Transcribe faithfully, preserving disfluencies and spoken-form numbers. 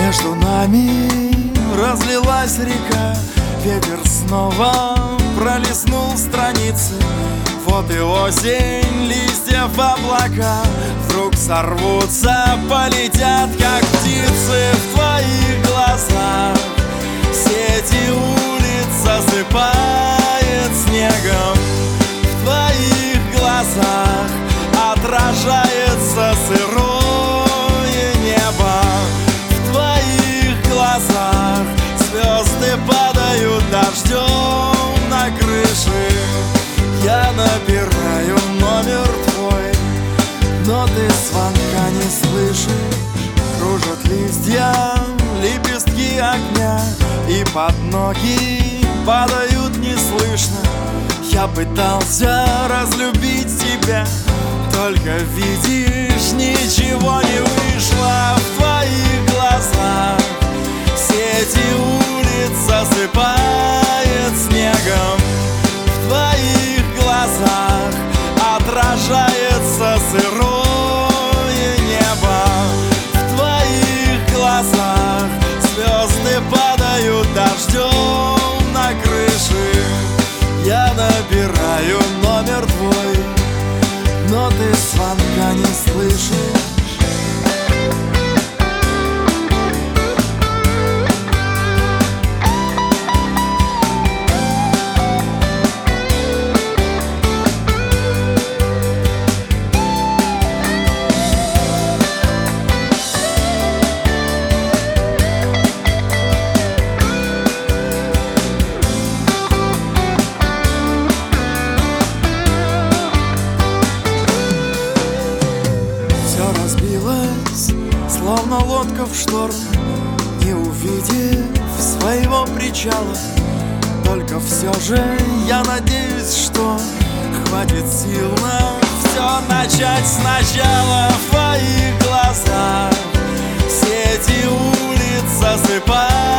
Между нами разлилась река, ветер снова пролистнул страницы. Вот и осень, листья в облака вдруг сорвутся, полетят, как птицы. В твоих глазах сети улиц засыпает снегом. В твоих глазах отражается сырое небо. В твоих глазах звезды падают дождем на крыши. Я набираю номер твой, но ты звонка не слышишь. Кружат листья, лепестки огня, и под ноги падают неслышно. Я пытался разлюбить тебя, только видишь, ничего не вышло. В твоих глазах сети улиц засыпает снегом. В твоих глазах отражается сырое небо. В твоих глазах звезды падают дождем на крыши. Я набираю номер твой, но ты звонка не слышишь. Словно лодка в шторм, не увидев своего причала. Только все же я надеюсь, что хватит сил на все начать сначала. В твоих глазах сети улиц засыпают